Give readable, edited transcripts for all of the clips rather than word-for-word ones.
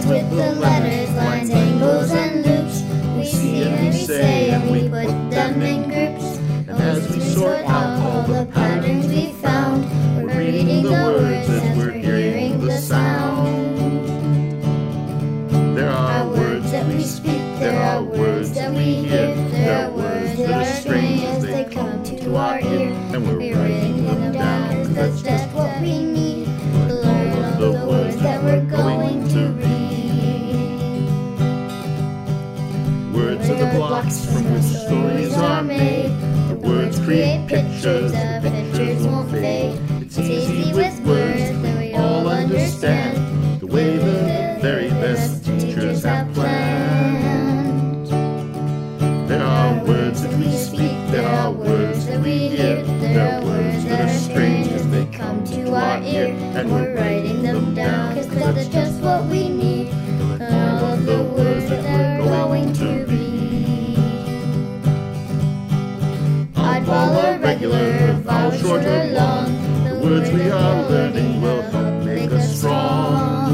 with the letters, lines, angles, and loops. We see and we say and we put them in groups. And as we sort out all the patterns we found, we're reading the words as we're hearing the sound. There are words that we speak, there are words that we hear, there are words that are strange as they come to our ear. And we're writing them down, 'cause that's just what we need to learn all the words that we're going to read. Words are the blocks from which stories are made. The words create pictures, the pictures won't fade. It's easy with words that we all understand, the way the very best teachers have planned. There are words that we speak, there are words that we hear, there are words that are strange as they come to our ear. And we're writing them down, 'cause that's just what we need, all of the words that we're going to read. Oddball or regular, vowel short or long, the words we are learning will help make us strong.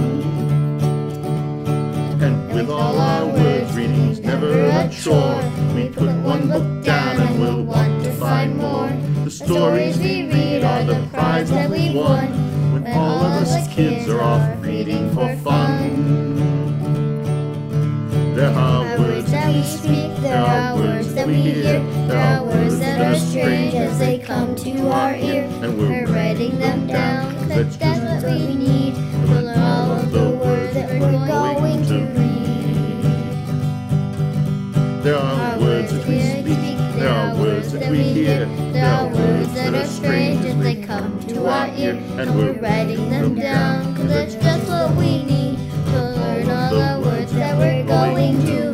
And with all our words, reading's never a chore. We put one book down and we'll want to find more. The stories we read are the prize that we won, when all of us kids are off reading for fun. There are words that we speak, there are words that we hear, there are words that are strange as they come to our ear. And we're writing them down, 'cause that's what we need to learn all of the words that we're going to read. There are words that we speak, there are words that we hear, there are words that are strange as they come to our ear. And we're writing them down, 'cause that's just what we need to learn all the words that we're going to